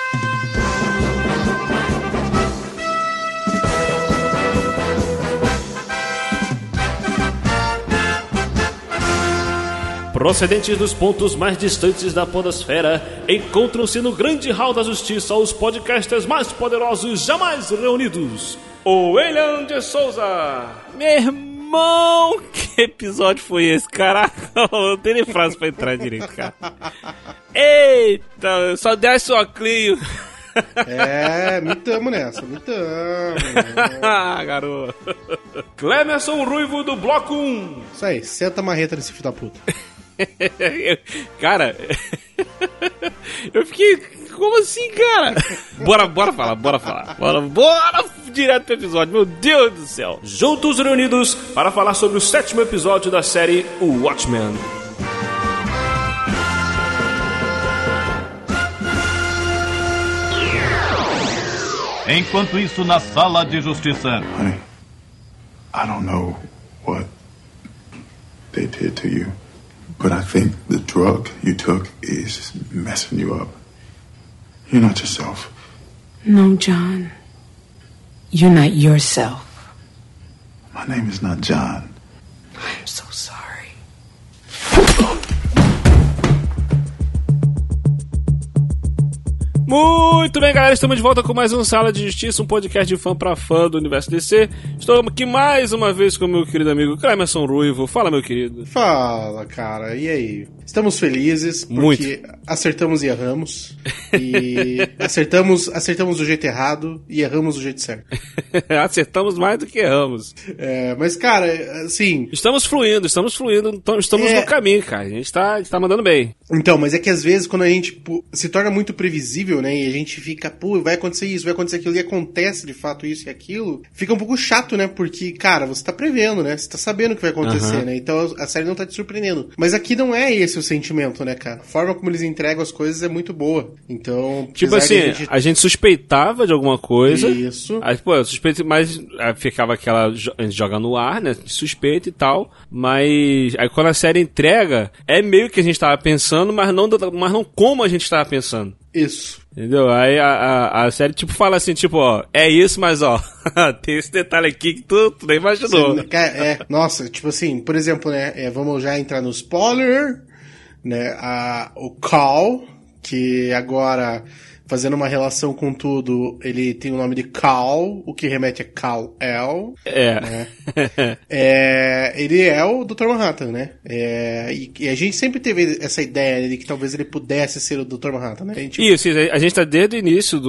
Procedentes dos pontos mais distantes da podosfera, encontram-se no grande hall da justiça os podcasters mais poderosos jamais reunidos. O William de Souza. Meu irmão, que episódio foi esse, caraca? Não tem nem frase pra entrar direito, cara. Eita, só desce o oclinho. Me tamo nessa, me tamo. Garoto. Clemerson Ruivo do Bloco 1. Isso aí, senta a marreta nesse filho da puta. Cara, eu fiquei... Como assim, cara? Bora falar. Bora direto pro episódio, meu Deus do céu. Juntos reunidos para falar sobre o 7º episódio da série O Watchmen. Enquanto isso, na sala de justiça. Honey, I don't know what they did to you, but I think the drug you took is messing you up. You're not yourself. No, John. You're not yourself. My name is not John. I'm so sorry. Muito bem, galera, estamos de volta com mais um Sala de Justiça, um podcast de fã pra fã do universo DC. Estou aqui mais uma vez com o meu querido amigo Clemerson Ruivo. Fala, meu querido. Fala, cara, e aí? Estamos felizes porque muito. Acertamos e erramos. E acertamos do jeito errado e erramos do jeito certo. Acertamos mais do que erramos. Mas, cara, assim... Estamos fluindo, estamos no caminho, cara. A gente tá mandando bem. Então, mas é que às vezes quando a gente se torna muito previsível, né, e a gente fica, vai acontecer isso, vai acontecer aquilo, e acontece de fato isso e aquilo, fica um pouco chato, né, porque, cara, você tá prevendo, né, você tá sabendo o que vai acontecer, né, então a série não tá te surpreendendo. Mas aqui não é esse o sentimento, né, cara? A forma como eles entregam as coisas é muito boa. Então, tipo assim, a gente suspeitava de alguma coisa. Isso. Aí, pô, eu suspeito, mas ficava aquela, a gente joga no ar, né, suspeita e tal, mas aí quando a série entrega, é meio que a gente tava pensando, mas não como a gente tava pensando. Isso. Entendeu? Aí a série tipo fala assim, tipo, ó, é isso, mas ó, tem esse detalhe aqui que tu nem imaginou. Sim, nossa, tipo assim, por exemplo, né, vamos já entrar no spoiler, né, o Cal, que agora, fazendo uma relação com tudo, ele tem o nome de Cal, o que remete a Kal-El. Né? Ele é o Dr. Manhattan, né? E a gente sempre teve essa ideia de que talvez ele pudesse ser o Dr. Manhattan, né? Isso, a gente tá desde o início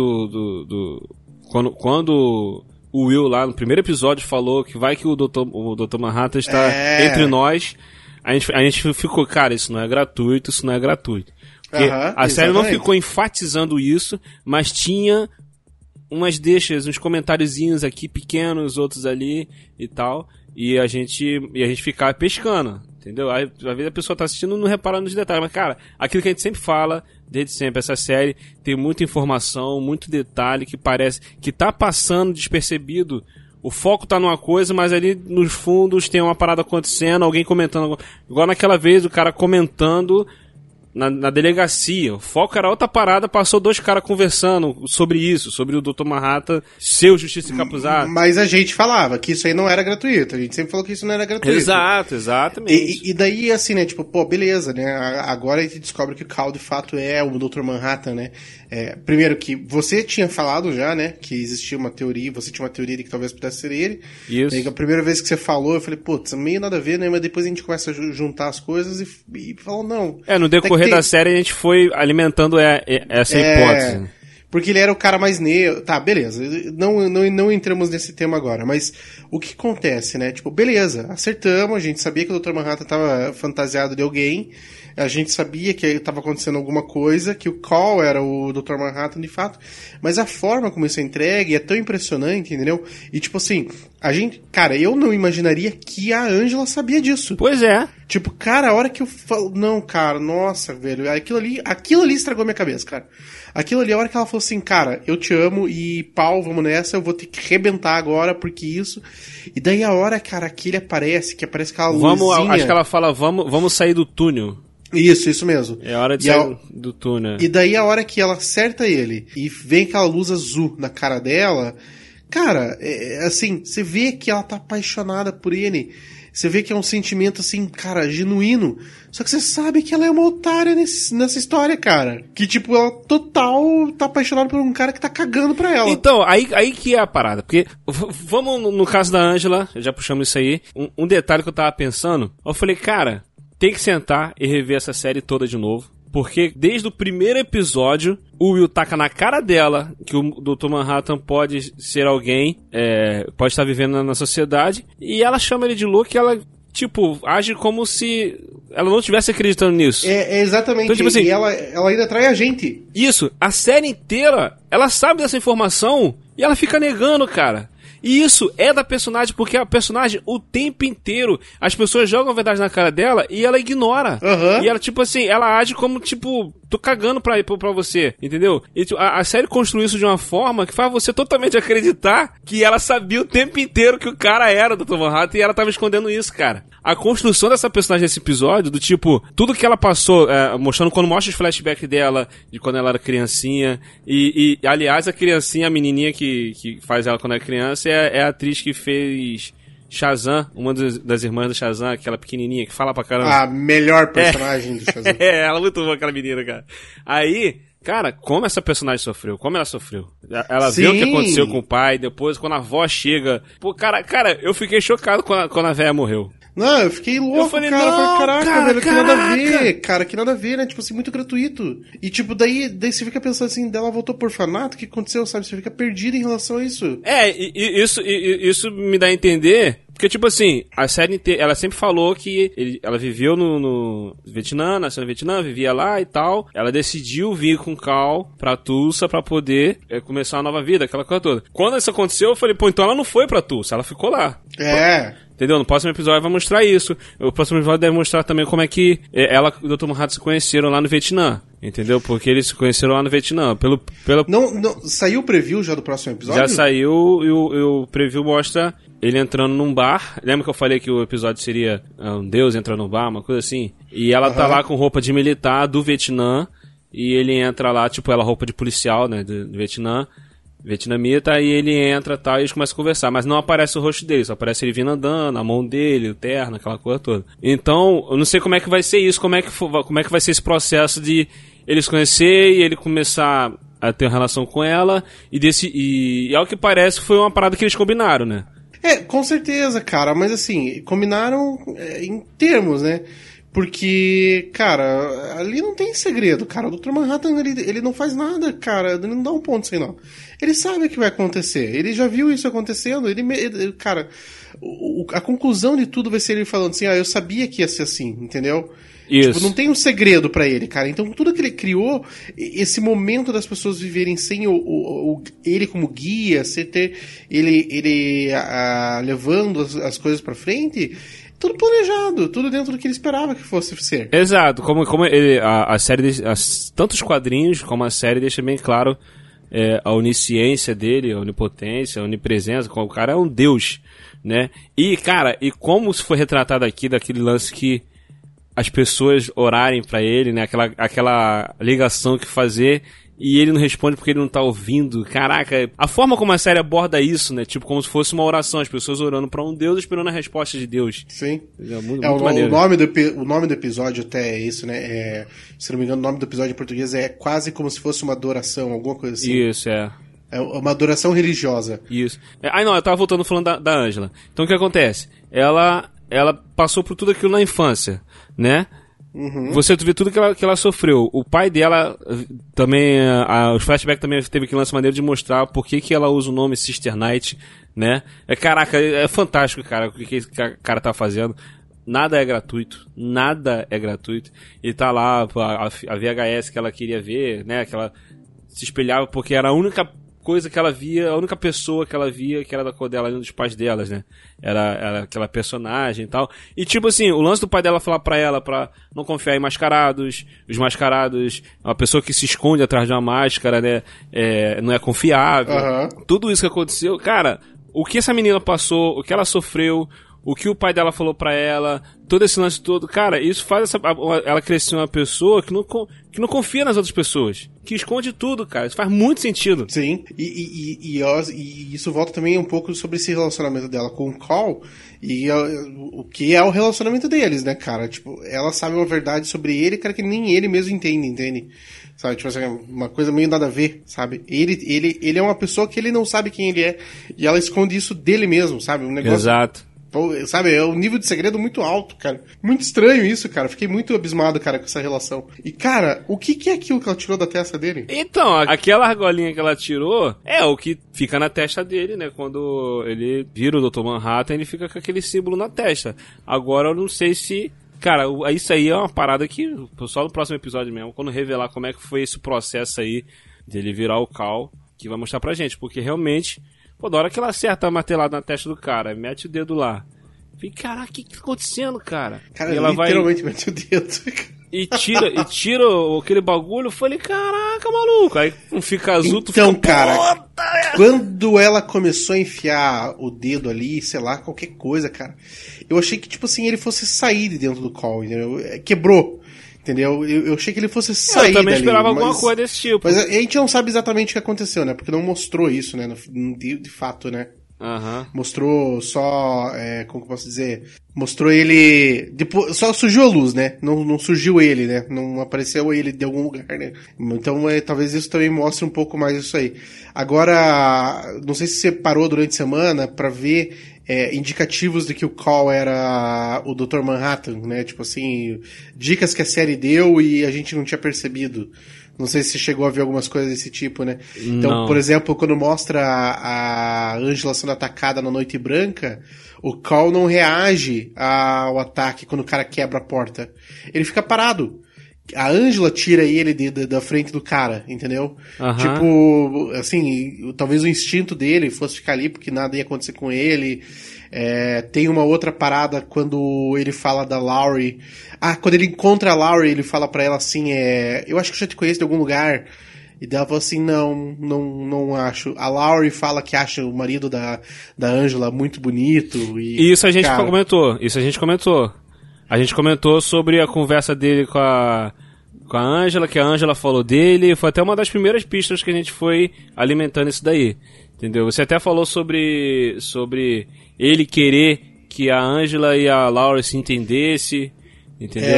quando o Will lá no primeiro episódio falou que vai que o Dr. Manhattan está entre nós, a gente ficou, cara, isso não é gratuito. Porque a série não ficou enfatizando isso, mas tinha umas deixas, uns comentáriozinhos aqui pequenos, outros ali e tal, e a gente ficava pescando, entendeu? Aí, às vezes a pessoa tá assistindo e não repara nos detalhes, mas cara, aquilo que a gente sempre fala, desde sempre, essa série tem muita informação, muito detalhe que parece que tá passando despercebido. O foco tá numa coisa, mas ali nos fundos tem uma parada acontecendo, alguém comentando, igual naquela vez o cara comentando na delegacia. O foco era outra parada, passou dois caras conversando sobre isso, sobre o Dr. Manhattan ser o Justiça Encapuzado. Mas a gente falava que isso aí não era gratuito. A gente sempre falou que isso não era gratuito. Exato, exatamente. E daí, assim, né, tipo, pô, beleza, né, agora a gente descobre que o Cal de fato é o Dr. Manhattan, né. Primeiro que você tinha falado já, né, que existia uma teoria, você tinha uma teoria de que talvez pudesse ser ele. Isso. Daí, a primeira vez que você falou, eu falei, putz, meio nada a ver, né, mas depois a gente começa a juntar as coisas e falou, não. No decorrer da série a gente foi alimentando essa hipótese. Porque ele era o cara mais negro. Tá, beleza. Não entramos nesse tema agora. Mas o que acontece, né? Tipo, beleza, acertamos. A gente sabia que o Dr. Manhattan tava fantasiado de alguém. A gente sabia que estava acontecendo alguma coisa, que o Cal era o Dr. Manhattan de fato, mas a forma como isso é entregue é tão impressionante, entendeu? E tipo assim, cara, eu não imaginaria que a Angela sabia disso. Pois é. Tipo, cara, a hora que eu falo, não, cara, nossa, velho, aquilo ali estragou minha cabeça, cara. Aquilo ali, a hora que ela falou assim, cara, eu te amo e pau, vamos nessa, eu vou ter que arrebentar agora, porque isso... E daí a hora, cara, que ele aparece, que aparece aquela luzinha... Acho que ela fala, vamos sair do túnel. Isso mesmo. É a hora de sair do túnel. E daí a hora que ela acerta ele e vem aquela luz azul na cara dela, cara, assim, você vê que ela tá apaixonada por ele. Você vê que é um sentimento, assim, cara, genuíno. Só que você sabe que ela é uma otária nessa história, cara. Que, tipo, ela total tá apaixonada por um cara que tá cagando pra ela. Então, aí que é a parada. Porque, vamos no caso da Angela, já puxamos isso aí. Um detalhe que eu tava pensando. Eu falei, cara, tem que sentar e rever essa série toda de novo. Porque desde o primeiro episódio, o Will taca na cara dela que o Dr. Manhattan pode ser alguém, pode estar vivendo na sociedade, e ela chama ele de louco e ela, tipo, age como se ela não estivesse acreditando nisso. Exatamente. Então, tipo assim, e ela ainda trai a gente. Isso, a série inteira, ela sabe dessa informação e ela fica negando, cara. E isso é da personagem, porque a personagem, o tempo inteiro, as pessoas jogam a verdade na cara dela e ela ignora. E ela, tipo assim, ela age como, tipo, tô cagando pra você, entendeu? E a série construiu isso de uma forma que faz você totalmente acreditar que ela sabia o tempo inteiro que o cara era do Dr. Manhattan e ela tava escondendo isso, cara. A construção dessa personagem nesse episódio, do tipo, tudo que ela passou, mostrando quando mostra os flashbacks dela, de quando ela era criancinha, e aliás, a criancinha, a menininha que faz ela quando é criança, é a atriz que fez Shazam, uma das irmãs do Shazam, aquela pequenininha que fala pra caramba. A melhor personagem do Shazam. Ela é muito boa, aquela menina, cara. Aí, cara, como essa personagem sofreu, como ela sofreu. Ela vê o que aconteceu com o pai, depois, quando a avó chega. Pô, cara, eu fiquei chocado quando a véia morreu. Não, eu fiquei louco, falei, cara. não, Caraca, cara, velho, que nada a ver. Cara, que nada a ver, né? Tipo assim, muito gratuito. E tipo, daí você fica pensando assim, dela voltou por orfanato, o que aconteceu, sabe? Você fica perdido em relação a isso. Isso me dá a entender. Porque, tipo assim, a série inteira, ela sempre falou que ela viveu no Vietnã, nasceu no Vietnã, vivia lá e tal. Ela decidiu vir com Cal pra Tulsa pra poder começar uma nova vida, aquela coisa toda. Quando isso aconteceu, eu falei, pô, então ela não foi pra Tulsa, ela ficou lá. Entendeu? No próximo episódio vai mostrar isso. O próximo episódio deve mostrar também como é que ela e o Dr. Manhattan se conheceram lá no Vietnã. Entendeu? Porque eles se conheceram lá no Vietnã. Não, saiu o preview já do próximo episódio? Já saiu e o preview mostra ele entrando num bar. Lembra que eu falei que o episódio seria um deus entrando num bar, uma coisa assim? E ela tá lá com roupa de militar do Vietnã. E ele entra lá, tipo, ela roupa de policial, né, do Vietnã. Vietnamita, e ele entra e tal, e eles começam a conversar, mas não aparece o rosto dele, só aparece ele vindo andando, a mão dele, o terno, aquela coisa toda. Então, eu não sei como é que vai ser isso, como é que vai ser esse processo de eles conhecer e ele começar a ter uma relação com ela, e ao que parece foi uma parada que eles combinaram, né? Com certeza, cara, mas assim, combinaram em termos, né? Porque, cara, ali não tem segredo, cara. O Dr. Manhattan, ele não faz nada, cara. Ele não dá um ponto sem nó. Ele sabe o que vai acontecer. Ele já viu isso acontecendo. Cara, a conclusão de tudo vai ser ele falando assim, eu sabia que ia ser assim, entendeu? Isso. Tipo, não tem um segredo pra ele, cara. Então, tudo que ele criou, esse momento das pessoas viverem sem ele como guia, sem ter ele levando as coisas pra frente... Tudo planejado, tudo dentro do que ele esperava que fosse ser. Exato, como a série, tanto os quadrinhos como a série deixa bem claro a onisciência dele, a onipotência, a onipresença, o cara é um deus, né? E, cara, e como se foi retratado aqui, daquele lance que as pessoas orarem pra ele, né? Aquela ligação que fazer... E ele não responde porque ele não tá ouvindo. Caraca, a forma como a série aborda isso, né? Tipo, como se fosse uma oração. As pessoas orando pra um Deus esperando a resposta de Deus. Sim. Muito maneiro. O nome do episódio até é isso, né? Se não me engano, o nome do episódio em português é quase como se fosse uma adoração, alguma coisa assim. Isso, É uma adoração religiosa. Isso. Não, eu tava voltando falando da Angela. Então o que acontece? Ela passou por tudo aquilo na infância, né? Você vê tudo que ela sofreu. O pai dela também, os flashbacks também teve aquele lance maneiro de mostrar por que ela usa o nome Sister Night, né? Caraca, é fantástico, cara, o que esse cara tá fazendo. Nada é gratuito. Ele tá lá, a VHS que ela queria ver, né? Que ela se espelhava porque era a única coisa que ela via, a única pessoa que ela via que era da cor dela, além dos pais delas, né? Era aquela personagem e tal. E tipo assim, o lance do pai dela falar pra ela pra não confiar em mascarados, os mascarados, uma pessoa que se esconde atrás de uma máscara, né? Não é confiável. Tudo isso que aconteceu, cara, o que essa menina passou, o que ela sofreu, o que o pai dela falou pra ela, todo esse lance todo, cara, isso faz ela crescer uma pessoa que não confia nas outras pessoas, que esconde tudo, cara, isso faz muito sentido. Sim, e isso volta também um pouco sobre esse relacionamento dela com o Call, e o que é o relacionamento deles, né, cara, tipo, ela sabe uma verdade sobre ele, cara, que nem ele mesmo entende? Sabe, tipo assim, uma coisa meio nada a ver, sabe? Ele é uma pessoa que ele não sabe quem ele é, e ela esconde isso dele mesmo, sabe? Um negócio... Exato. Sabe, é um nível de segredo muito alto, cara. Muito estranho isso, cara. Fiquei muito abismado, cara, com essa relação. E, cara, o que é aquilo que ela tirou da testa dele? Então, aquela argolinha que ela tirou é o que fica na testa dele, né? Quando ele vira o Dr. Manhattan, ele fica com aquele símbolo na testa. Agora, eu não sei se... Cara, isso aí é uma parada que só no próximo episódio mesmo, quando revelar como é que foi esse processo aí dele virar o Cal, que vai mostrar pra gente, porque realmente, pô, da hora que ela acerta a martelada na testa do cara, mete o dedo lá. Falei, caraca, o que tá acontecendo, cara? Cara, e ela literalmente mete o dedo. E tira aquele bagulho, eu falei, caraca, maluco. Aí não fica azul, tu então, fica... cara, quando ela começou a enfiar o dedo ali, sei lá, qualquer coisa, cara, eu achei que, tipo assim, ele fosse sair de dentro do Call, entendeu? Quebrou, entendeu? Eu achei que ele fosse sair dali. Eu também esperava alguma coisa desse tipo. Mas a gente não sabe exatamente o que aconteceu, né? Porque não mostrou isso, né? De fato, né? Uhum. Mostrou só, como que eu posso dizer? Mostrou ele, depois, só surgiu a luz, né? Não surgiu ele, né? Não apareceu ele de algum lugar, né? Então, talvez isso também mostre um pouco mais isso aí. Agora, não sei se você parou durante a semana pra ver indicativos de que o Call era o Dr. Manhattan, né? Tipo assim, dicas que a série deu e a gente não tinha percebido. Não sei se você chegou a ver algumas coisas desse tipo, né? Então, não. Por exemplo, quando mostra a Angela sendo atacada na Noite Branca, o Call não reage ao ataque quando o cara quebra a porta. Ele fica parado. A Angela tira ele da frente do cara, entendeu? Uhum. Tipo, assim, talvez o instinto dele fosse ficar ali porque nada ia acontecer com ele. Tem uma outra parada quando ele fala da Laurie. Quando ele encontra a Laurie, ele fala pra ela assim, eu acho que eu já te conheço de algum lugar. E ela fala assim, não acho. A Laurie fala que acha o marido da Angela muito bonito. E isso a gente comentou. A gente comentou sobre a conversa dele com a Angela, que a Angela falou dele. Foi até uma das primeiras pistas que a gente foi alimentando isso daí. Entendeu? Você até falou sobre ele querer que a Angela e a Laura se entendessem. Entendeu?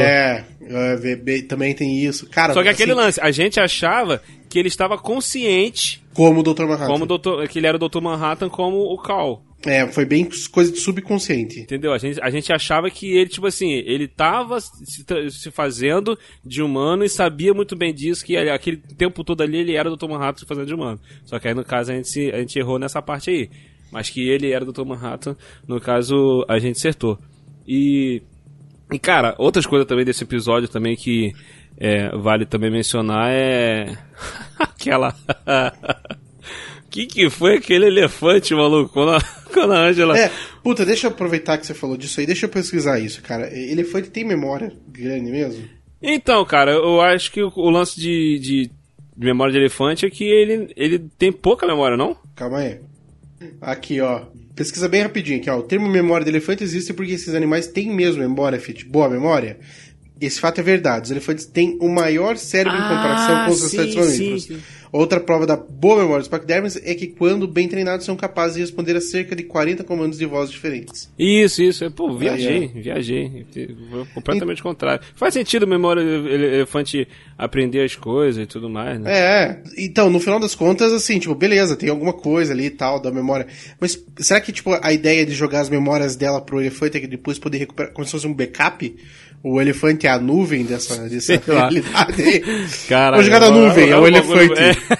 Também tem isso. Cara, só que aquele lance, a gente achava que ele estava consciente. Como o Dr. Manhattan. Que ele era o Dr. Manhattan como o Cal. Foi bem coisa de subconsciente. Entendeu? A gente achava que ele, tipo assim, ele tava se fazendo de humano e sabia muito bem disso, que aquele tempo todo ali ele era o Dr. Manhattan se fazendo de humano. Só que aí, no caso, a gente errou nessa parte aí. Mas que ele era o Dr. Manhattan, no caso, a gente acertou. E, cara, outras coisas também desse episódio também que vale também mencionar é aquela... que foi aquele elefante, maluco? Quando a Angela... deixa eu aproveitar que você falou disso aí, deixa eu pesquisar isso, cara. Elefante tem memória grande mesmo? Então, cara, eu acho que o lance de memória de elefante é que ele tem pouca memória, não? Calma aí. Aqui, ó. Pesquisa bem rapidinho aqui, ó. O termo memória de elefante existe porque esses animais têm mesmo memória, boa memória. Esse fato é verdade. Os elefantes têm o maior cérebro em comparação com os restantes mamíferos. Sim. Outra prova da boa memória dos paquidermes é que, quando bem treinados, são capazes de responder a cerca de 40 comandos de voz diferentes. Isso. Pô, viajei. Foi completamente contrário. Faz sentido a memória do elefante aprender as coisas e tudo mais, né? Então, no final das contas, assim, tipo, beleza, tem alguma coisa ali e tal da memória. Mas será que, tipo, a ideia de jogar as memórias dela pro elefante é que depois poder recuperar, como se fosse um backup? O elefante é a nuvem dessa realidade aí. Cara, vou jogar na nuvem, é o elefante.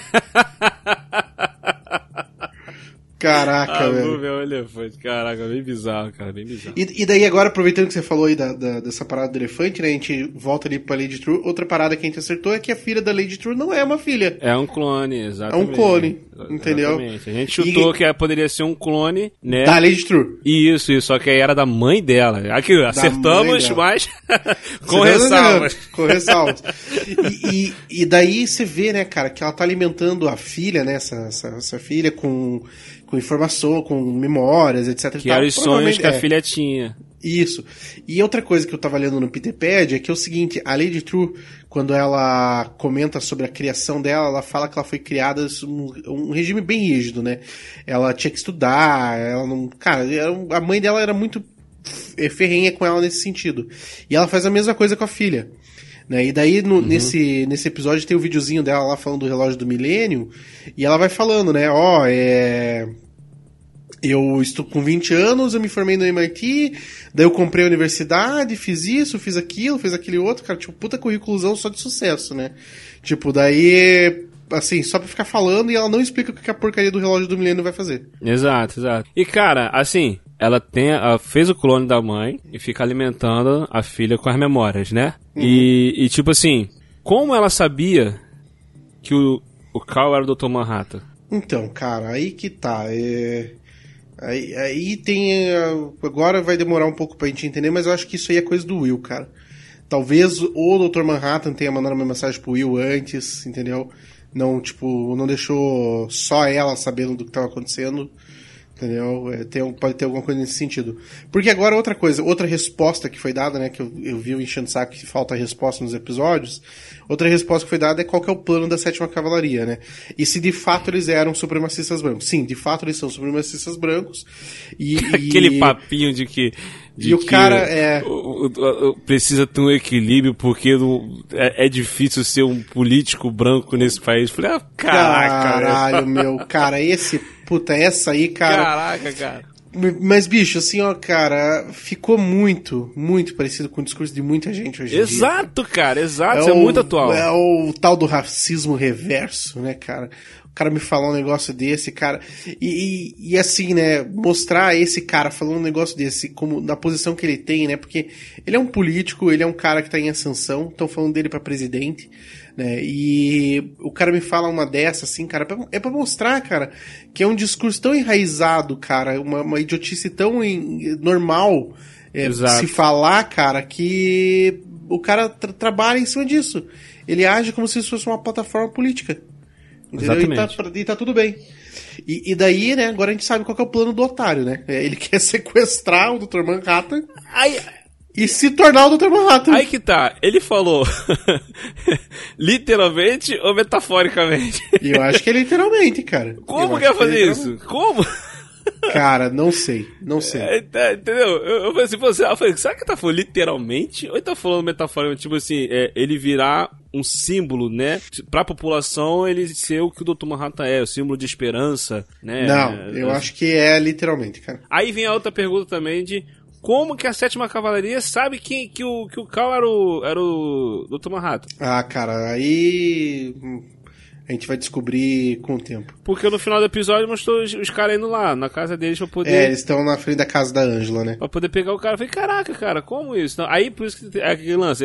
Caraca, velho. A nuvem é o elefante. Caraca, bem bizarro, cara, bem bizarro. E daí agora, aproveitando que você falou aí dessa parada do elefante, né, a gente volta ali pra Lady True. Outra parada que a gente acertou é que a filha da Lady True não é uma filha. É um clone, exatamente. É um clone. Entendeu? Exatamente. A gente chutou que poderia ser um clone, né? Da Lady True. Isso, só que aí era da mãe dela. Aqui, acertamos, mas com ressalvas. Com ressalvas. E daí você vê, né, cara, que ela tá alimentando a filha, né, essa filha com informação, com memórias, etc. Que eram os sonhos que a filha tinha. Isso. E outra coisa que eu tava lendo no Peterpedia é que é o seguinte, a Lady True, quando ela comenta sobre a criação dela, ela fala que ela foi criada um regime bem rígido, né? Ela tinha que estudar, ela não... Cara, a mãe dela era muito ferrenha com ela nesse sentido. E ela faz a mesma coisa com a filha. Né? E daí, nesse episódio, tem o videozinho dela lá falando do relógio do milênio, e ela vai falando, né? Eu estou com 20 anos, eu me formei no MIT, daí eu comprei a universidade, fiz isso, fiz aquele outro, cara, tipo, puta currículozão só de sucesso, né? Tipo, daí, assim, só pra ficar falando e ela não explica o que a porcaria do relógio do milênio vai fazer. Exato. E, cara, assim, ela fez o clone da mãe e fica alimentando a filha com as memórias, né? E tipo assim, como ela sabia que o Carl era o Dr. Manhattan? Então, cara, aí que tá, Aí tem... Agora vai demorar um pouco pra gente entender, mas eu acho que isso aí é coisa do Will, cara. Talvez o Dr. Manhattan tenha mandado uma mensagem pro Will antes, entendeu? Não, tipo, não deixou só ela sabendo do que tava acontecendo, entendeu? Pode ter alguma coisa nesse sentido. Porque agora outra resposta que foi dada, né, que eu vi enchendo o saco que falta a resposta nos episódios, outra resposta que foi dada é qual que é o plano da 7ª Cavalaria, né? E se de fato eles eram supremacistas brancos. Sim, de fato eles são supremacistas brancos. Aquele papinho de que... o cara precisa ter um equilíbrio porque é difícil ser um político branco nesse país. Falei, caraca. Caralho, meu, cara, essa aí, cara. Caraca, cara. Mas, bicho, assim, ó, cara, ficou muito, muito parecido com o discurso de muita gente hoje em dia. Exato, cara, exato, isso é muito atual. É o tal do racismo reverso, né, cara? O cara me falar um negócio desse, cara, e assim, né, mostrar esse cara falando um negócio desse, como na posição que ele tem, né, porque ele é um político, ele é um cara que tá em ascensão, estão falando dele pra presidente, né, e o cara me fala uma dessa, assim, cara, é pra mostrar, cara, que é um discurso tão enraizado, cara, uma idiotice tão normal se falar, cara, que o cara trabalha em cima disso. Ele age como se isso fosse uma plataforma política. Entendeu? E tá tudo bem. E daí, né, agora a gente sabe qual que é o plano do otário, né? Ele quer sequestrar o Dr. Manhattan e se tornar o Dr. Manhattan. Aí que tá, ele falou literalmente ou metaforicamente? Eu acho que é literalmente, cara. Como que ia fazer isso? Como? Cara, não sei. Entendeu? Eu falei assim, será que ele tá falando literalmente? Ou ele tá falando metaforicamente? Tipo assim, ele virar um símbolo, né? Pra população, ele ser o que o Dr. Manhattan é, o símbolo de esperança, né? Não, eu acho que é literalmente, cara. Aí vem a outra pergunta também de como que a 7ª Cavalaria sabe que o Carl era o Dr. Manhattan? Ah, cara, aí... A gente vai descobrir com o tempo. Porque no final do episódio mostrou os caras indo lá, na casa deles pra poder... eles estão na frente da casa da Angela, né? Pra poder pegar o cara. Eu falei, caraca, cara, como isso? Não, aí, por isso que é aquele lance,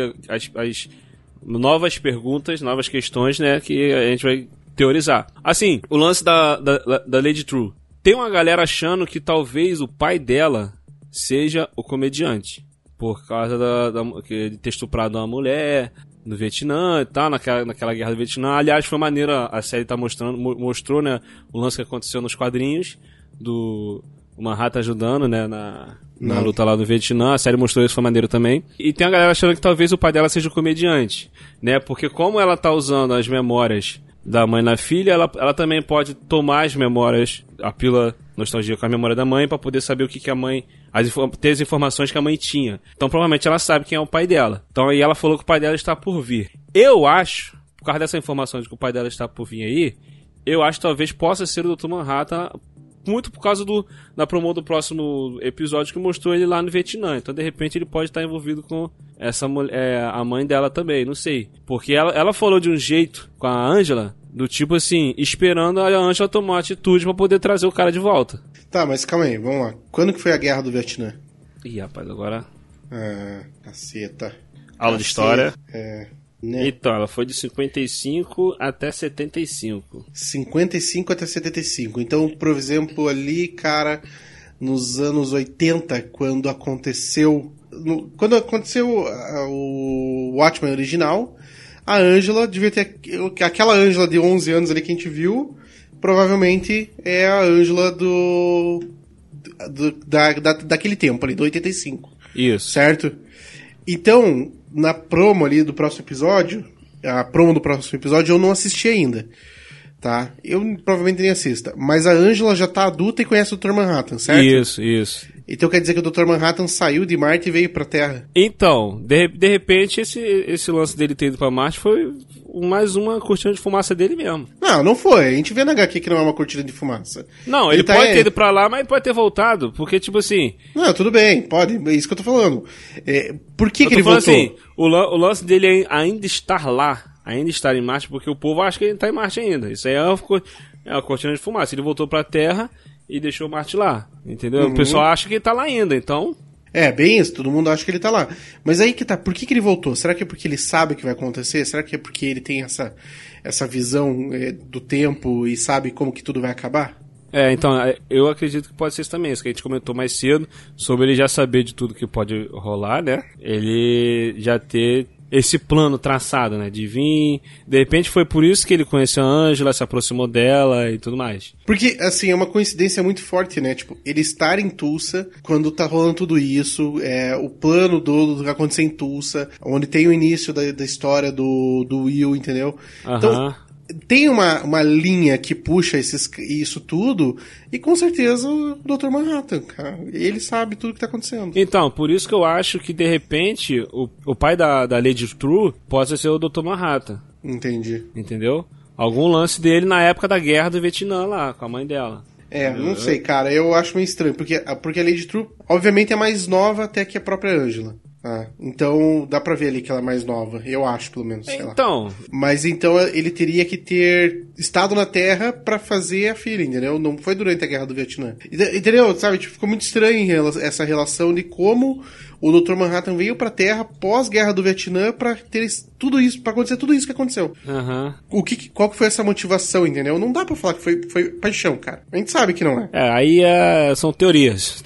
as novas perguntas, novas questões, né, que a gente vai teorizar. Assim, o lance da Lady True. Tem uma galera achando que talvez o pai dela seja o comediante. Por causa de ter estuprado uma mulher... no Vietnã e tal, naquela guerra do Vietnã. Aliás, foi maneira, a série mostrou, né, o lance que aconteceu nos quadrinhos do Manhattan ajudando, né, na luta lá do Vietnã. A série mostrou isso, foi maneiro também. E tem a galera achando que talvez o pai dela seja o comediante, né, porque como ela tá usando as memórias da mãe na filha, ela também pode tomar as memórias, a pílula nostalgia com a memória da mãe, pra poder saber o que a mãe... ter as informações que a mãe tinha. Então provavelmente ela sabe quem é o pai dela. Então aí ela falou que o pai dela está por vir. Eu acho, por causa dessa informação de que o pai dela está por vir aí, eu acho que talvez possa ser o Dr. Manhattan, muito por causa da promo do próximo episódio que mostrou ele lá no Vietnã. Então de repente ele pode estar envolvido com essa mulher, a mãe dela também, não sei. Porque ela falou de um jeito com a Angela, do tipo assim, esperando a Angela tomar uma atitude pra poder trazer o cara de volta. Tá, mas calma aí, vamos lá. Quando que foi a guerra do Vietnã? Ih, rapaz, agora... Caceta. Aula de história. Né? Então, ela foi de 55 até 75. 55 até 75. Então, por exemplo, ali, cara, nos anos 80, quando aconteceu o Watchmen original, a Angela devia ter... Aquela Angela de 11 anos ali que a gente viu, provavelmente é a Angela daquele tempo ali, do 85. Isso. Certo? Então, na promo ali do próximo episódio, a promo do próximo episódio eu não assisti ainda, tá? Eu provavelmente nem assista. Mas a Angela já tá adulta e conhece o Dr. Manhattan, certo? Isso. Então quer dizer que o Dr. Manhattan saiu de Marte e veio pra Terra? Então, de repente, esse lance dele ter ido pra Marte foi mais uma cortina de fumaça dele mesmo. Não foi. A gente vê na HQ que não é uma cortina de fumaça. Não, ele pode ter ido pra lá, mas pode ter voltado, porque, tipo assim... Não, tudo bem, pode, é isso que eu tô falando. Por que ele voltou? Assim, o lance dele é ainda estar lá, ainda estar em Marte, porque o povo acha que ele tá em Marte ainda. Isso aí é uma cortina de fumaça. Ele voltou pra Terra e deixou Marte lá, entendeu? O pessoal acha que ele tá lá ainda, então... Bem isso, todo mundo acha que ele tá lá. Mas aí que tá, por que ele voltou? Será que é porque ele sabe o que vai acontecer? Será que é porque ele tem essa visão do tempo e sabe como que tudo vai acabar? Então, eu acredito que pode ser isso também, isso que a gente comentou mais cedo, sobre ele já saber de tudo que pode rolar, né? Ele já ter esse plano traçado, né? De vir... De repente foi por isso que ele conheceu a Angela, se aproximou dela e tudo mais. Porque, assim, é uma coincidência muito forte, né? Tipo, ele estar em Tulsa, quando tá rolando tudo isso, o plano do que aconteceu em Tulsa, onde tem o início da história do Will, entendeu? Então, tem uma linha que puxa isso tudo, e com certeza o Dr. Manhattan, cara, ele sabe tudo que tá acontecendo. Então, por isso que eu acho que, de repente, o pai da Lady True possa ser o Dr. Manhattan. Entendi. Entendeu? Algum lance dele na época da guerra do Vietnã lá, com a mãe dela. Não sei, cara, eu acho meio estranho, porque a Lady True, obviamente, é mais nova até que a própria Angela. Então dá pra ver ali que ela é mais nova, eu acho, pelo menos, sei lá. Mas então ele teria que ter estado na Terra pra fazer a filha, entendeu? Não foi durante a Guerra do Vietnã. Entendeu? Sabe, tipo, ficou muito estranho essa relação de como o Dr. Manhattan veio pra Terra pós-Guerra do Vietnã pra ter tudo isso, pra acontecer tudo isso que aconteceu. Qual que foi essa motivação, entendeu? Não dá pra falar que foi paixão, cara. A gente sabe que não é. Aí são teorias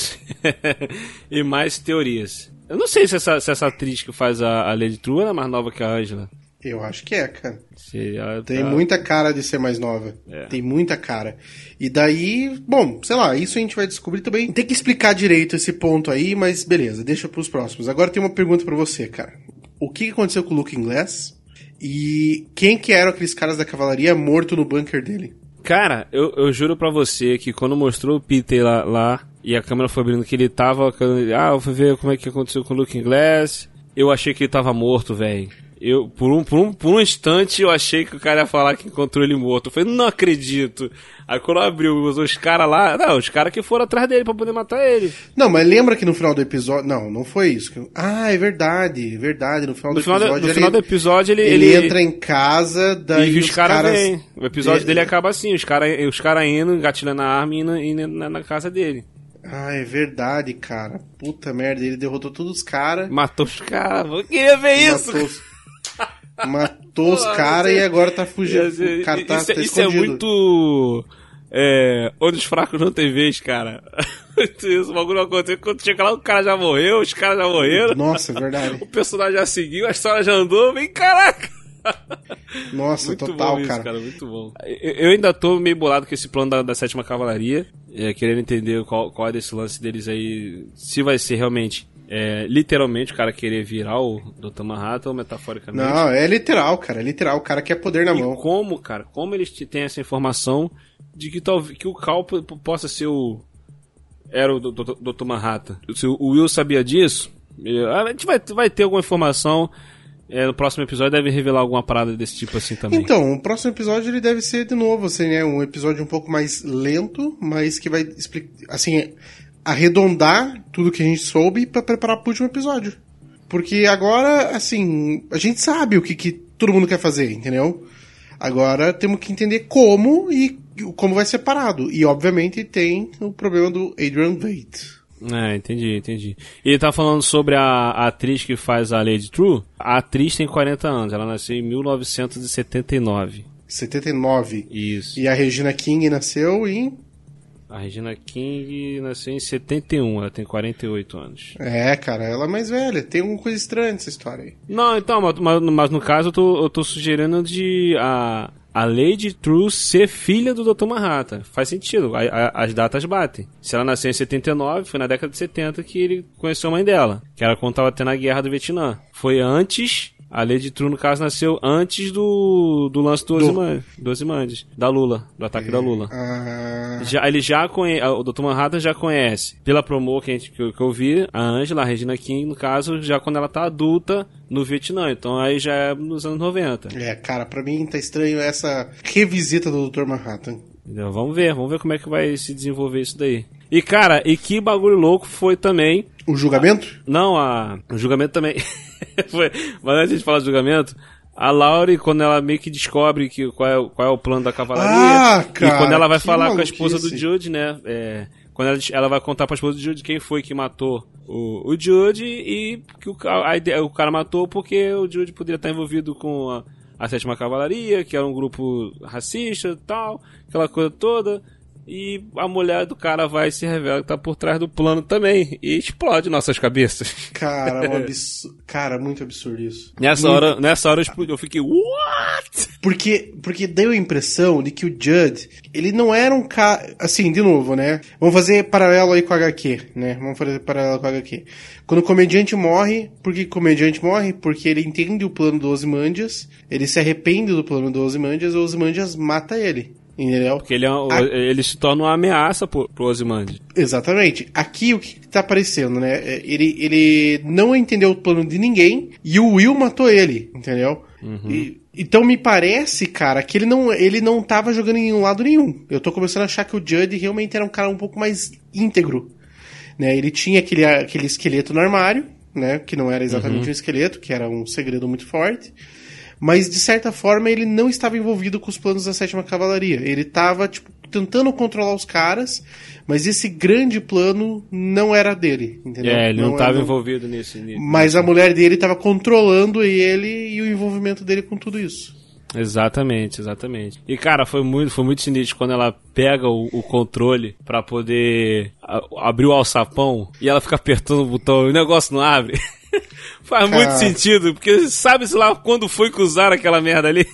e mais teorias. Eu não sei se essa atriz que faz a Lady True é mais nova que a Angela. Eu acho que é, cara. Tem muita cara de ser mais nova. Tem muita cara. E daí, bom, sei lá, isso a gente vai descobrir também. Tem que explicar direito esse ponto aí, mas beleza, deixa pros próximos. Agora tem uma pergunta pra você, cara. O que aconteceu com o Looking Glass? E quem que eram aqueles caras da cavalaria morto no bunker dele? Cara, eu juro pra você que quando mostrou o Peter lá e a câmera foi abrindo que ele tava... eu fui ver como é que aconteceu com o Looking Glass. Eu achei que ele tava morto, velho. Por um instante eu achei que o cara ia falar que encontrou ele morto. Eu falei, não acredito. Aí quando abriu os caras lá... Não, os caras que foram atrás dele pra poder matar ele. Não, mas lembra que no final do episódio... Não foi isso. É verdade. No final do episódio ele entra em casa, daí os caras vêm. O episódio dele acaba assim. Os caras indo, engatilhando a arma e indo na casa dele. É verdade, cara. Puta merda, ele derrotou todos os caras. Matou os caras. Eu queria ver isso. Matou os caras e agora tá fugindo. O cara tá escondido. Isso é muito... onde os fracos não tem vez, cara. Isso, o bagulho aconteceu. Quando chega lá, o cara já morreu, os caras já morreram. Nossa, é verdade. O personagem já seguiu, a história já andou, vem caraca. Nossa, muito total, bom isso, cara. Muito bom. Eu ainda tô meio bolado com esse plano da 7ª Cavalaria, querendo entender qual é desse lance deles aí, se vai ser realmente, literalmente, o cara querer virar o Dr. Manhattan ou metaforicamente. Não, é literal, cara, é literal, o cara quer poder na mão. Como eles têm essa informação de que o Cal possa ser era o Dr. Manhattan. Se o Will sabia disso, a gente vai ter alguma informação. No próximo episódio deve revelar alguma parada desse tipo assim também. Então, o próximo episódio ele deve ser de novo, assim, né? Um episódio um pouco mais lento, mas que vai explicar, assim, arredondar tudo que a gente soube pra preparar pro último episódio. Porque agora, assim, a gente sabe o que todo mundo quer fazer, entendeu? Agora temos que entender como e como vai ser parado. E, obviamente, tem o problema do Adrian Veidt. Entendi. E ele tá falando sobre a atriz que faz a Lady True. A atriz tem 40 anos, ela nasceu em 1979. 79. Isso. E a Regina King nasceu em... A Regina King nasceu em 71, ela tem 48 anos. Cara, ela é mais velha. Tem alguma coisa estranha nessa história aí. Não, então, mas no caso eu tô sugerindo de a Lady True ser filha do Dr. Manhattan. Faz sentido, as datas batem. Se ela nasceu em 79, foi na década de 70 que ele conheceu a mãe dela, que era quando tava tendo a guerra do Vietnã. Foi antes... A Lady True, no caso, nasceu antes do lance do Ozymandias, da Lula, do ataque da Lula. O Dr. Manhattan já conhece, pela promo que eu vi, a Angela, a Regina King, no caso, já quando ela tá adulta no Vietnã. Então aí já é nos anos 90. Cara, pra mim tá estranho essa revisita do Dr. Manhattan. Vamos ver como é que vai se desenvolver isso daí. E, cara, que bagulho louco foi também... O julgamento? Não, o julgamento também... Mas antes de falar do julgamento, a Laurie, quando ela meio que descobre qual é o plano da cavalaria, cara, e quando ela vai falar com a esposa do Jude, né? Quando ela vai contar pra esposa do Jude quem foi que matou o Jude e que o cara matou porque o Jude poderia estar envolvido com a 7ª Cavalaria, que era um grupo racista e tal, aquela coisa toda. E a mulher do cara vai e se revela que tá por trás do plano também. E explode nossas cabeças. Cara, cara, muito absurdo isso. Nessa hora eu fiquei, what? Porque deu a impressão de que o Judd, ele não era um cara... Assim, de novo, né? Vamos fazer paralelo aí com a HQ, né? Quando o comediante morre, por que o comediante morre? Porque ele entende o plano do Ozymandias, ele se arrepende do plano do Ozymandias e o Ozymandias mata ele. Entendeu? Porque ele se torna uma ameaça pro Ozymandias. Exatamente. Aqui o que tá aparecendo, né? Ele não entendeu o plano de ninguém e o Will matou ele, entendeu? Uhum. Então me parece, cara, que ele não tava jogando em um lado nenhum. Eu tô começando a achar que o Judd realmente era um cara um pouco mais íntegro, né? Ele tinha aquele esqueleto no armário, né? Que não era exatamente um esqueleto, que era um segredo muito forte. Mas, de certa forma, ele não estava envolvido com os planos da 7ª Cavalaria. Ele estava, tentando controlar os caras, mas esse grande plano não era dele, entendeu? Ele não estava envolvido nisso. Mas a mulher dele estava controlando ele e o envolvimento dele com tudo isso. Exatamente. E, cara, foi muito sinistro quando ela pega o controle pra poder abrir o alçapão e ela fica apertando o botão e o negócio não abre. Faz muito sentido, porque sabe-se lá quando foi que usaram aquela merda ali?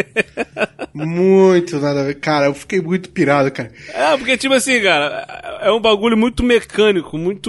Muito nada a ver. Cara, eu fiquei muito pirado, cara. Porque tipo assim, cara, é um bagulho muito mecânico, muito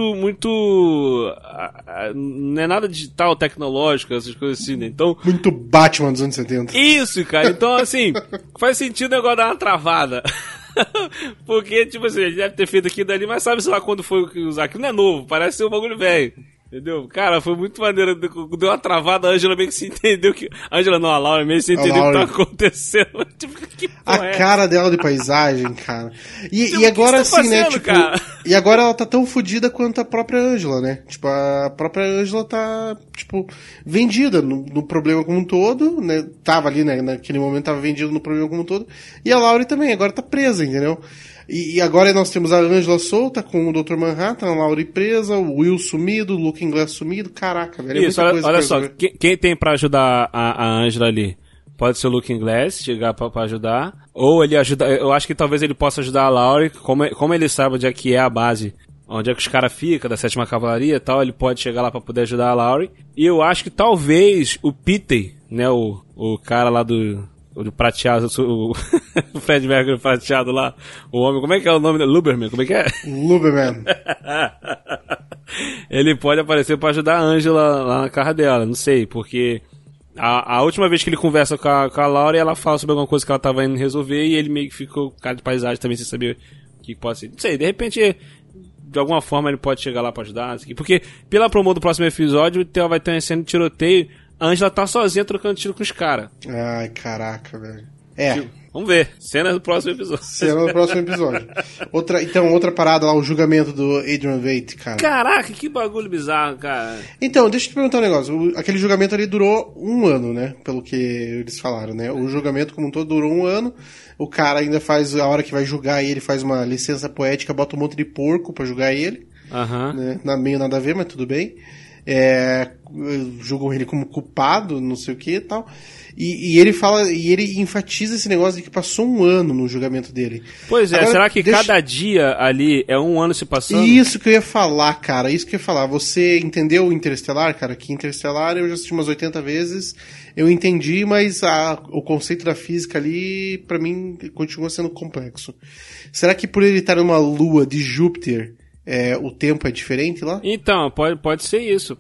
não é nada digital, tecnológico, essas coisas assim, né? Então... Muito Batman dos anos 70. Isso, cara. Então, assim, faz sentido o negócio dar uma travada. Porque, tipo assim, ele deve ter feito aquilo dali, mas sabe-se lá quando foi usar. Aquilo não é novo, parece ser um bagulho velho. Entendeu? Cara, foi muito maneiro. Deu uma travada, a Angela meio que se entendeu que... A Laura meio que se entendeu o que tá acontecendo. Tipo, que porra cara dela de paisagem, cara. E agora assim, fazendo, né? Tipo, cara? E agora ela tá tão fodida quanto a própria Angela, né? Tipo, a própria Angela tá, vendida no problema como um todo, né? Tava ali, né? Naquele momento tava vendida no problema como um todo. E a Laurie também, agora tá presa, entendeu? E agora nós temos a Angela solta com o Dr. Manhattan, a Laurie presa, o Will sumido, o Looking Glass sumido. Caraca, velho. Isso, olha só, quem tem pra ajudar a Angela ali? Pode ser o Looking Glass, chegar pra ajudar. Ou ele ajuda. Eu acho que talvez ele possa ajudar a Laurie, como ele sabe onde é que é a base, onde é que os caras ficam, da 7ª Cavalaria e tal, ele pode chegar lá pra poder ajudar a Laurie. E eu acho que talvez o Peter, né, o cara lá do prateado, o Fred Mercury prateado lá, o homem, como é que é o nome dele? Luberman, como é que é? Luberman. Ele pode aparecer pra ajudar a Angela lá na casa dela, não sei, porque a última vez que ele conversa com a Laura, ela fala sobre alguma coisa que ela tava indo resolver e ele meio que ficou cara de paisagem também, sem saber o que pode ser. Não sei, de repente, de alguma forma ele pode chegar lá pra ajudar, porque pela promo do próximo episódio vai ter uma cena de tiroteio. A Angela tá sozinha trocando tiro com os caras. Ai, caraca, velho. Vamos ver. Cena do próximo episódio. Outra parada lá, o julgamento do Adrian Veidt, cara. Caraca, que bagulho bizarro, cara. Então, deixa eu te perguntar um negócio. Aquele julgamento ali durou 1 ano, né? Pelo que eles falaram, né? O julgamento como um todo durou 1 ano. O cara ainda faz, a hora que vai julgar ele, faz uma licença poética, bota um monte de porco pra julgar ele. né? Meio nada a ver, mas tudo bem. Julgam ele como culpado, não sei o que e tal. E ele fala, e ele enfatiza esse negócio de que passou um ano no julgamento dele. Pois é, agora, será que cada dia ali é um ano se passando? Isso que eu ia falar, cara, isso que eu ia falar. Você entendeu o Interestelar, cara? Que Interestelar eu já assisti umas 80 vezes, eu entendi, mas o conceito da física ali, pra mim, continua sendo complexo. Será que por ele estar numa lua de Júpiter, o tempo é diferente lá? Então, pode ser isso.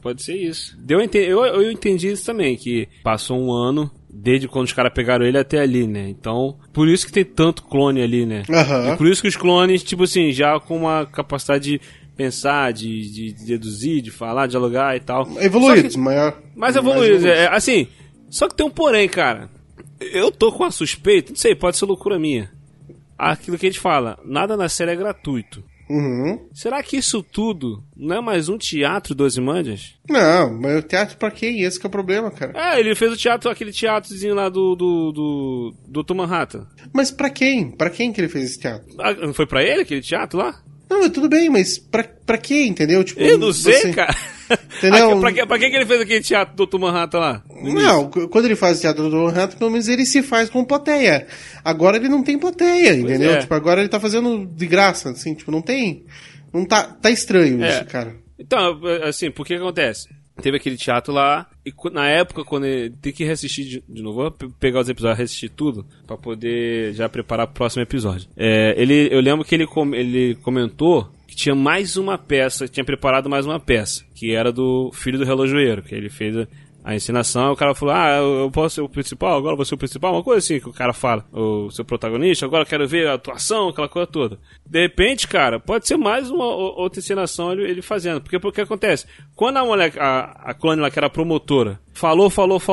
Eu entendi isso também, que passou um ano desde quando os caras pegaram ele até ali, né? Então, por isso que tem tanto clone ali, né? E por isso que os clones, tipo assim, já com uma capacidade de pensar, de deduzir, de falar, de dialogar e tal. Evoluídos, mais evoluídos. Assim, só que tem um porém, cara. Eu tô com a suspeita, não sei, pode ser loucura minha. Aquilo que a gente fala, nada na série é gratuito. Será que isso tudo não é mais um teatro do Ozymandias? Não, mas o teatro pra quem? Esse que é o problema, cara. Ele fez aquele teatrozinho lá do Dr. Manhattan. Mas pra quem? Pra quem que ele fez esse teatro? Não foi pra ele aquele teatro lá? Não, tudo bem, mas pra quê, entendeu? Tipo, eu não sei, cara. Entendeu? Pra que ele fez aquele teatro do Dr. Manhattan lá? Não, quando ele faz o teatro do Dr. Manhattan, pelo menos ele se faz com plateia. Agora ele não tem plateia, entendeu? Tipo, agora ele tá fazendo de graça, assim, tipo, não tem... Não tá estranho isso, cara. Então, assim, por que acontece? Teve aquele teatro lá, e na época, quando ele tem que reassistir de novo, vou pegar os episódios, reassistir tudo, pra poder já preparar pro próximo episódio. Eu lembro que ele comentou que tinha mais uma peça, tinha preparado mais uma peça, que era do Filho do Relojoeiro, que ele fez a encenação, o cara falou, eu posso ser o principal, agora vou ser o principal, uma coisa assim que o cara fala, o seu protagonista, agora eu quero ver a atuação, aquela coisa toda. De repente, cara, pode ser mais uma outra encenação ele fazendo, porque o que acontece? Quando a mulher, a clone lá, que era a promotora, falou,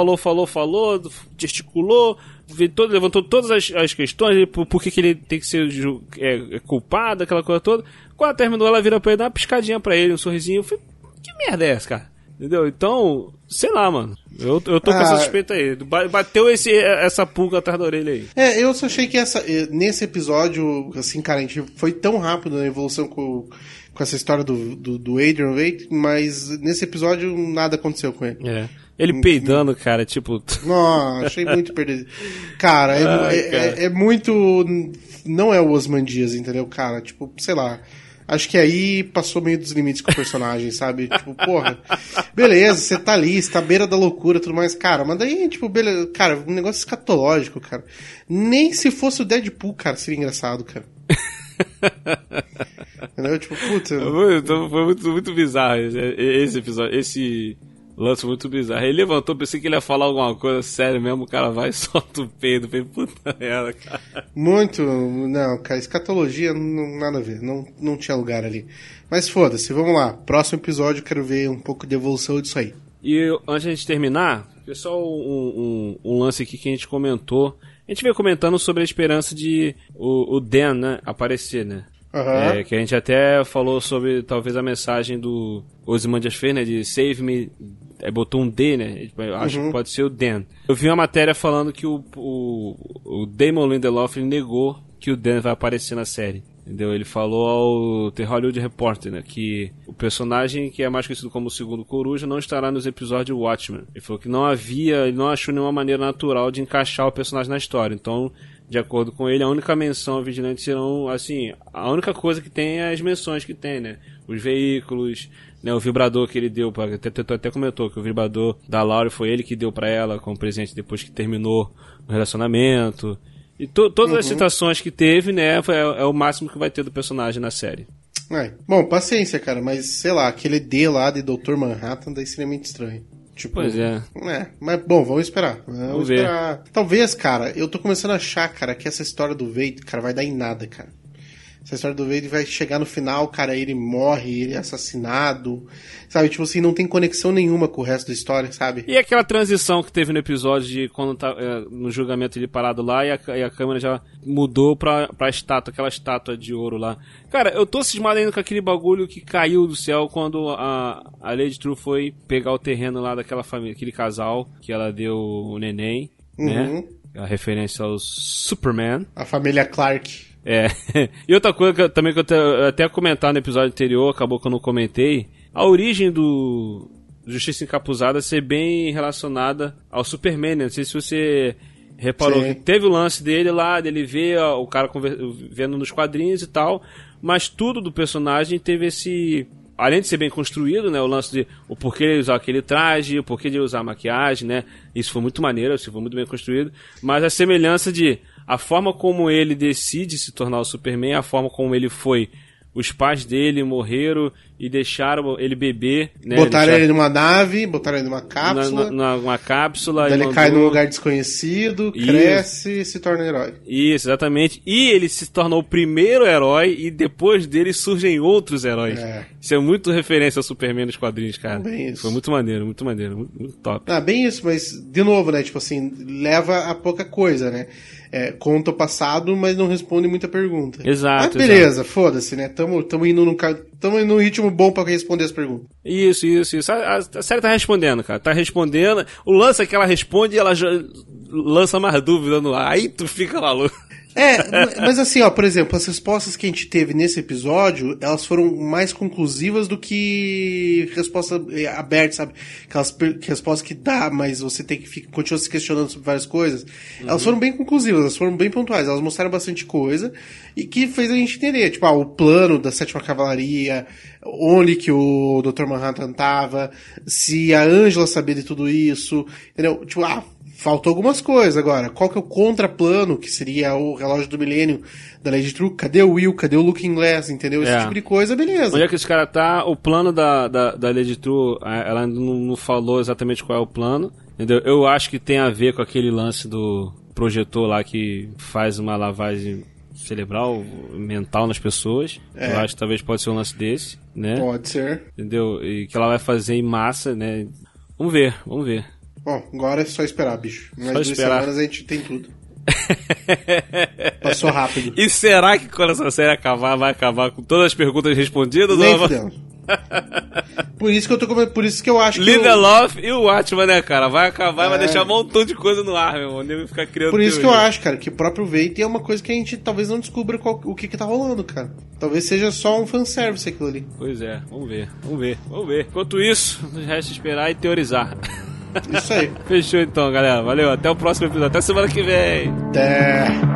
gesticulou, levantou todas as questões, por que ele tem que ser culpado, aquela coisa toda, quando terminou, ela vira pra ele, dá uma piscadinha pra ele, um sorrisinho, eu falei, que merda é essa, cara? Entendeu? Então, sei lá, mano. Eu tô com essa suspeita aí. Bateu essa pulga atrás da orelha aí. Eu só achei que nesse episódio, assim, cara, a gente foi tão rápido na evolução com essa história do Adrian Veidt, mas nesse episódio nada aconteceu com ele. Ele peidando, cara, tipo... Não, achei muito perdido. Cara, é muito... Não é o Ozymandias, entendeu, cara? Tipo, sei lá... Acho que aí passou meio dos limites com o personagem, sabe? Tipo, porra, beleza, você tá ali, você tá à beira da loucura e tudo mais. Cara, mas daí, tipo, beleza, cara, um negócio escatológico, cara. Nem se fosse o Deadpool, cara, seria engraçado, cara. Entendeu? Tipo, puta... Foi muito bizarro esse episódio, esse... lance muito bizarro. Ele levantou, pensei que ele ia falar alguma coisa séria mesmo, o cara vai e solta o peido. Puta merda, cara. Muito... Não, cara, escatologia nada a ver. Não tinha lugar ali. Mas foda-se, vamos lá. Próximo episódio, quero ver um pouco de evolução disso aí. E antes de terminar, só um lance aqui que a gente comentou. A gente veio comentando sobre a esperança de o Dan, né, aparecer, né? Que a gente até falou sobre talvez a mensagem do Ozymandias fez, né, de Save Me, botou um D, né, eu acho que pode ser o Dan. Eu vi uma matéria falando que o Damon Lindelof negou que o Dan vai aparecer na série, entendeu? Ele falou ao The Hollywood Reporter, né, que o personagem que é mais conhecido como o Segundo Coruja não estará nos episódios Watchmen. Ele falou que ele não achou nenhuma maneira natural de encaixar o personagem na história, então... De acordo com ele, a única menção a Vigilante serão, assim, a única coisa que tem é as menções que tem, né? Os veículos, né? O vibrador que ele deu, até comentou que o vibrador da Laurie foi ele que deu pra ela como presente depois que terminou o relacionamento. E todas as citações que teve, né? É o máximo que vai ter do personagem na série. Bom, paciência, cara, mas sei lá, aquele D lá de Dr. Manhattan daí seria muito estranho. Tipo, pois é. Mas bom, vamos esperar. Vamos esperar. Ver. Talvez, cara, eu tô começando a achar, cara, que essa história do Veidt, cara, vai dar em nada, cara. Essa história do Veidt vai chegar no final, cara, ele morre, ele é assassinado, sabe? Tipo assim, não tem conexão nenhuma com o resto da história, sabe? E aquela transição que teve no episódio de quando tá no julgamento ele parado lá e a câmera já mudou pra estátua, aquela estátua de ouro lá. Cara, eu tô cismado ainda com aquele bagulho que caiu do céu quando a Lady True foi pegar o terreno lá daquela família, aquele casal que ela deu o neném, né? A referência ao Superman. A família Clark. E outra coisa que eu até comentar no episódio anterior, acabou que eu não comentei, a origem do Justiça Encapuzada ser bem relacionada ao Superman, né? Não sei se você reparou que teve o lance dele lá, dele ver o cara vendo nos quadrinhos e tal, mas tudo do personagem teve esse... Além de ser bem construído, né, o lance de o porquê ele usar aquele traje, o porquê de ele usar a maquiagem, né, isso foi muito maneiro, isso foi muito bem construído, mas a semelhança de a forma como ele decide se tornar o Superman, a forma como ele foi, os pais dele morreram e deixaram ele beber, né? Botaram ele numa nave, botaram ele numa cápsula. Numa cápsula. Daí ele cai num lugar desconhecido, cresce e se torna herói. Isso, exatamente. E ele se tornou o primeiro herói e depois dele surgem outros heróis. Isso é muito referência ao Superman nos quadrinhos, cara. Bem isso. Foi muito maneiro, muito top. Bem isso, mas de novo, né? Tipo assim, leva a pouca coisa, né? Conta o passado, mas não responde muita pergunta. Exato. Mas beleza, foda-se, né? Tamo indo num ritmo bom pra responder as perguntas. Isso. A série tá respondendo, cara. Tá respondendo. O lance é que ela responde e ela já lança mais dúvida no ar. Aí tu fica maluco. Mas assim, ó, por exemplo, as respostas que a gente teve nesse episódio, elas foram mais conclusivas do que resposta aberta, sabe? Aquelas respostas que dá, mas você tem que continua se questionando sobre várias coisas. Elas foram bem conclusivas, elas foram bem pontuais, elas mostraram bastante coisa e que fez a gente entender, tipo, o plano da 7ª Cavalaria, onde que o Dr. Manhattan tava, se a Angela sabia de tudo isso, entendeu? Tipo, faltou algumas coisas agora. Qual que é o contraplano, que seria o relógio do milênio da Lady True? Cadê o Will? Cadê o Looking Glass? Entendeu? Esse tipo de coisa, beleza. Onde é que esse cara tá? O plano da Lady True, ela não falou exatamente qual é o plano. Entendeu? Eu acho que tem a ver com aquele lance do projetor lá que faz uma lavagem cerebral, mental nas pessoas. Eu acho que talvez pode ser um lance desse, né? Pode ser. Entendeu? E que ela vai fazer em massa, né? Vamos ver. Bom, agora é só esperar, bicho. Mais 2 semanas a gente tem tudo. Passou rápido. E será que quando essa série acabar, vai acabar com todas as perguntas respondidas? Nem fudendo. Por isso que eu acho que Lindelof e o Watchman, né, cara? Vai acabar e vai deixar um montão de coisa no ar, meu irmão. Nem ficar criando. Por isso que eu acho, cara, que o próprio Veito é uma coisa que a gente talvez não descubra o que tá rolando, cara. Talvez seja só um fanservice aquilo ali. Pois é, vamos ver. Enquanto isso, nos resta esperar e teorizar. Isso aí. Fechou então, galera. Valeu. Até o próximo episódio. Até semana que vem. Até.